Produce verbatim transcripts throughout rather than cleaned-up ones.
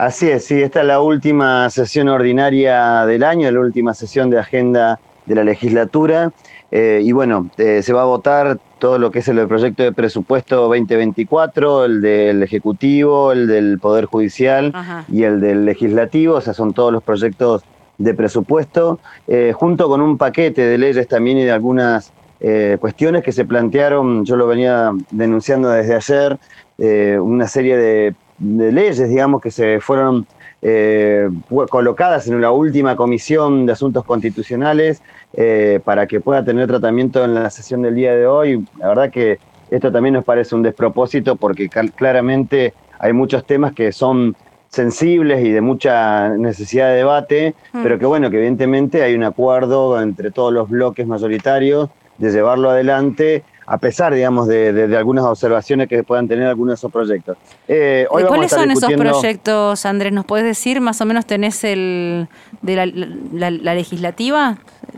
Así es, sí, esta es la última sesión ordinaria del año, la última sesión de agenda de la legislatura. Eh, y bueno, eh, se va a votar todo lo que es el proyecto de presupuesto veinte veinticuatro, el del Ejecutivo, el del Poder Judicial Ajá. y el del Legislativo. O sea, son todos los proyectos de presupuesto, eh, junto con un paquete de leyes también y de algunas eh, cuestiones que se plantearon. Yo lo venía denunciando desde ayer, eh, una serie de de leyes, digamos, que se fueron eh, colocadas en la última comisión de asuntos constitucionales eh, para que pueda tener tratamiento en la sesión del día de hoy. La verdad que esto también nos parece un despropósito porque claramente hay muchos temas que son sensibles y de mucha necesidad de debate, mm. pero que bueno, que evidentemente hay un acuerdo entre todos los bloques mayoritarios de llevarlo adelante, a pesar, digamos, de, de, de algunas observaciones que puedan tener algunos de esos proyectos. Eh, hoy ¿Cuáles son discutiendo... esos proyectos, Andrés? ¿Nos puedes decir? ¿Más o menos tenés el de la, la, la legislativa?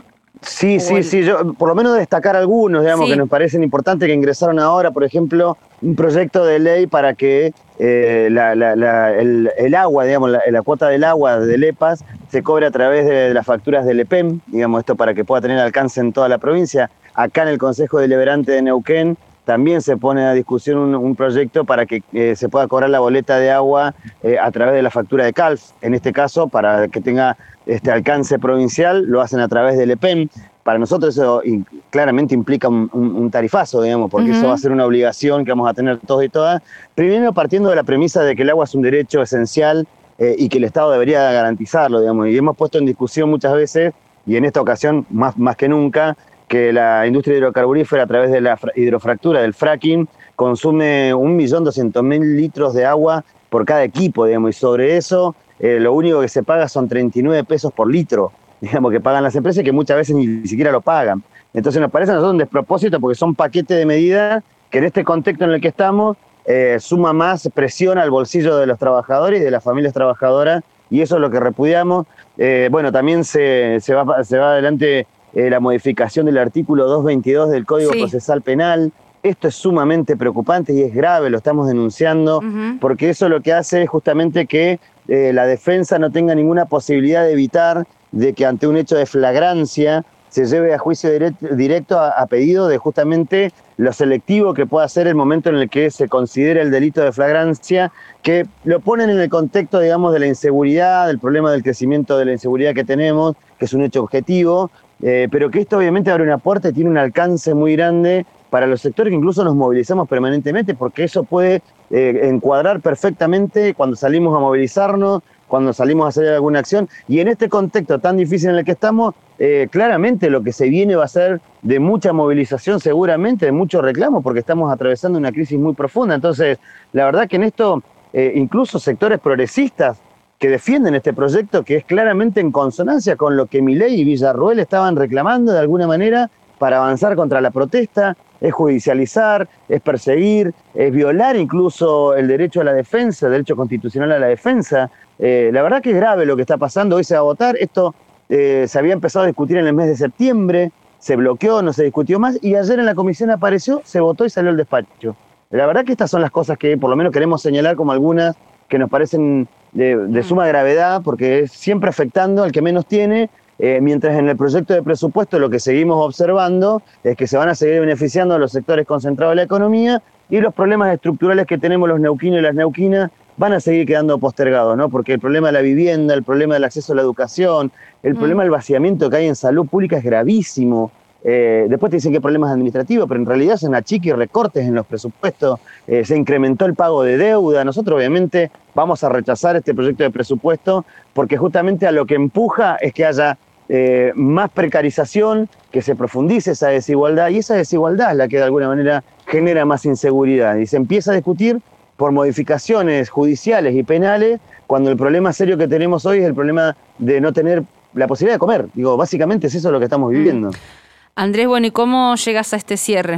Sí, sí, el... sí. Yo, por lo menos destacar algunos, digamos, sí. que nos parecen importantes, que ingresaron ahora. Por ejemplo, un proyecto de ley para que eh, la, la, la, el, el agua, digamos, la, la cuota del agua del E P A S se cobre a través de las facturas del E P E M, digamos, esto para que pueda tener alcance en toda la provincia. Acá en el Consejo Deliberante de Neuquén también se pone a discusión un, un proyecto para que eh, se pueda cobrar la boleta de agua eh, a través de la factura de Calf. En este caso, para que tenga este alcance provincial, lo hacen a través del E P E M. Para nosotros eso claramente implica un, un, un tarifazo, digamos, porque uh-huh. eso va a ser una obligación que vamos a tener todos y todas. Primero partiendo de la premisa de que el agua es un derecho esencial eh, y que el Estado debería garantizarlo, digamos. Y hemos puesto en discusión muchas veces, y en esta ocasión más, más que nunca, que la industria hidrocarburífera a través de la hidrofractura, del fracking, consume un millón doscientos mil litros de agua por cada equipo, digamos, y sobre eso eh, lo único que se paga son treinta y nueve pesos por litro, digamos, que pagan las empresas, que muchas veces ni siquiera lo pagan. Entonces nos parece a nosotros un despropósito porque son paquetes de medidas que en este contexto en el que estamos eh, suma más presión al bolsillo de los trabajadores y de las familias trabajadoras, y eso es lo que repudiamos. Eh, bueno, también se, se, va, se va adelante Eh, la modificación del artículo doscientos veintidós del Código sí. Procesal Penal. Esto es sumamente preocupante y es grave, lo estamos denunciando, uh-huh. porque eso lo que hace es justamente que eh, la defensa no tenga ninguna posibilidad de evitar de que ante un hecho de flagrancia se lleve a juicio directo, directo a, a pedido de justamente lo selectivo que pueda ser el momento en el que se considera el delito de flagrancia, que lo ponen en el contexto, digamos, de la inseguridad, del problema del crecimiento de la inseguridad que tenemos, que es un hecho objetivo, Eh, pero que esto obviamente abre una puerta y tiene un alcance muy grande para los sectores que incluso nos movilizamos permanentemente, porque eso puede eh, encuadrar perfectamente cuando salimos a movilizarnos, cuando salimos a hacer alguna acción, y en este contexto tan difícil en el que estamos, eh, claramente lo que se viene va a ser de mucha movilización seguramente, de mucho reclamo, porque estamos atravesando una crisis muy profunda. Entonces, la verdad que en esto, eh, incluso sectores progresistas que defienden este proyecto, que es claramente en consonancia con lo que Milei y Villarroel estaban reclamando de alguna manera para avanzar contra la protesta, es judicializar, es perseguir, es violar incluso el derecho a la defensa, el derecho constitucional a la defensa. Eh, la verdad que es grave lo que está pasando, hoy se va a votar, esto eh, se había empezado a discutir en el mes de septiembre, se bloqueó, no se discutió más, y ayer en la comisión apareció, se votó y salió el despacho. La verdad que estas son las cosas que por lo menos queremos señalar como algunas que nos parecen de, de suma gravedad, porque es siempre afectando al que menos tiene, eh, mientras en el proyecto de presupuesto lo que seguimos observando es que se van a seguir beneficiando a los sectores concentrados de la economía y los problemas estructurales que tenemos los neuquinos y las neuquinas van a seguir quedando postergados, ¿no? Porque el problema de la vivienda, el problema del acceso a la educación, el mm. problema del vaciamiento que hay en salud pública es gravísimo. Eh, después te dicen que hay problemas administrativos, pero en realidad se achique y recortes en los presupuestos, eh, se incrementó el pago de deuda. Nosotros obviamente vamos a rechazar este proyecto de presupuesto porque justamente a lo que empuja es que haya eh, más precarización, que se profundice esa desigualdad, y esa desigualdad es la que de alguna manera genera más inseguridad. Y se empieza a discutir por modificaciones judiciales y penales cuando el problema serio que tenemos hoy es el problema de no tener la posibilidad de comer. Digo, básicamente es eso lo que estamos viviendo. Mm. Andrés, bueno, ¿y cómo llegas a este cierre?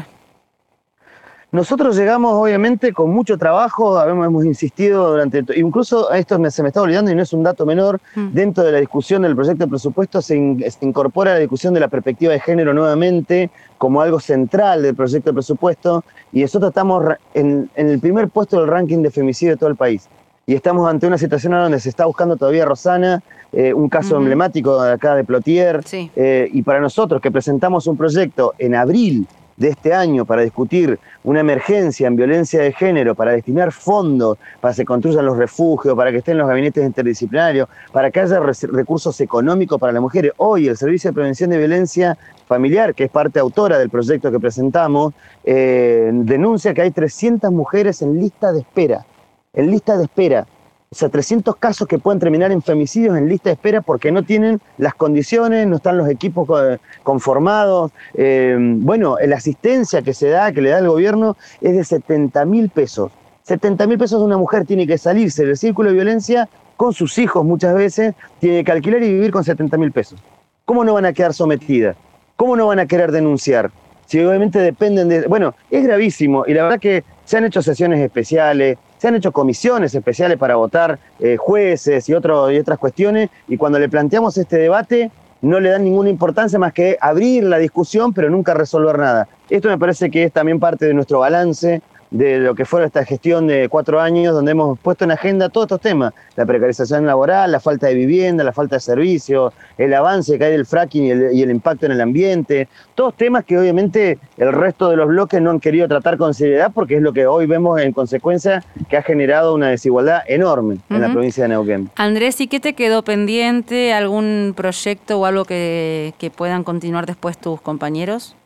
Nosotros llegamos obviamente con mucho trabajo, hemos, hemos insistido durante, incluso esto me, se me está olvidando y no es un dato menor, mm. dentro de la discusión del proyecto de presupuesto se, in, se incorpora la discusión de la perspectiva de género nuevamente como algo central del proyecto de presupuesto, y nosotros estamos en, en el primer puesto del ranking de femicidio de todo el país. y estamos ante una situación donde se está buscando todavía Rosana, eh, un caso uh-huh. emblemático de acá de Plotier, sí. eh, y para nosotros que presentamos un proyecto en abril de este año para discutir una emergencia en violencia de género, para destinar fondos, para que se construyan los refugios, para que estén los gabinetes interdisciplinarios, para que haya recursos económicos para las mujeres. Hoy el Servicio de Prevención de Violencia Familiar, que es parte autora del proyecto que presentamos, eh, denuncia que hay trescientas mujeres en lista de espera, en lista de espera. O sea, trescientos casos que pueden terminar en femicidios en lista de espera porque no tienen las condiciones, no están los equipos conformados. Eh, bueno, la asistencia que se da, que le da el gobierno, es de setenta mil pesos. setenta mil pesos una mujer tiene que salirse del círculo de violencia con sus hijos muchas veces, tiene que alquilar y vivir con setenta mil pesos. ¿Cómo no van a quedar sometidas? ¿Cómo no van a querer denunciar? Si obviamente dependen de... Bueno, es gravísimo y la verdad que se han hecho sesiones especiales, se han hecho comisiones especiales para votar eh, jueces y, otro, y otras cuestiones, y cuando le planteamos este debate no le dan ninguna importancia más que abrir la discusión, pero nunca resolver nada. Esto me parece que es también parte de nuestro balance de lo que fue esta gestión de cuatro años, donde hemos puesto en agenda todos estos temas: la precarización laboral, la falta de vivienda, la falta de servicios, el avance que hay del fracking y el, y el impacto en el ambiente, todos temas que obviamente el resto de los bloques no han querido tratar con seriedad, porque es lo que hoy vemos en consecuencia que ha generado una desigualdad enorme en uh-huh. la provincia de Neuquén. Andrés, ¿y qué te quedó pendiente? ¿Algún proyecto o algo que, que puedan continuar después tus compañeros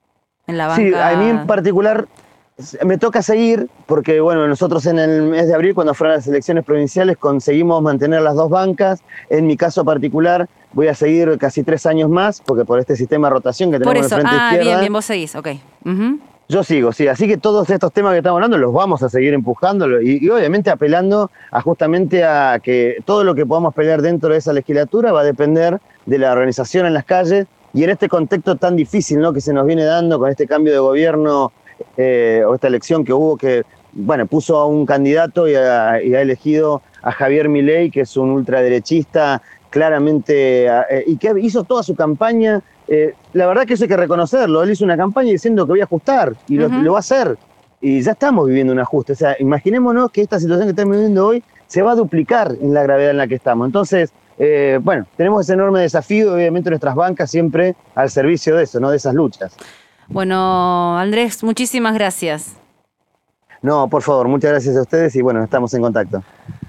en la banca? Sí, a mí en particular me toca seguir, porque bueno, nosotros en el mes de abril, cuando fueron las elecciones provinciales, conseguimos mantener las dos bancas. En mi caso particular, voy a seguir casi tres años más, porque por este sistema de rotación que tenemos en el Frente ah, Izquierda. Bien, bien, vos seguís, ok. Uh-huh. Yo sigo, sí. Así que todos estos temas que estamos hablando los vamos a seguir empujando y, y obviamente apelando a justamente a que todo lo que podamos pelear dentro de esa legislatura va a depender de la organización en las calles, y en este contexto tan difícil, ¿no?, que se nos viene dando con este cambio de gobierno, Eh, o esta elección que hubo, que bueno, puso a un candidato y ha, y ha elegido a Javier Milei, que es un ultraderechista claramente, eh, y que hizo toda su campaña. Eh, la verdad que eso hay que reconocerlo. Él hizo una campaña diciendo que voy a ajustar, y lo, uh-huh. lo va a hacer, y ya estamos viviendo un ajuste. O sea, imaginémonos que esta situación que estamos viviendo hoy se va a duplicar en la gravedad en la que estamos. Entonces, eh, bueno, tenemos ese enorme desafío, obviamente nuestras bancas siempre al servicio de eso, ¿no?, de esas luchas. Bueno, Andrés, muchísimas gracias. No, por favor, muchas gracias a ustedes y bueno, estamos en contacto.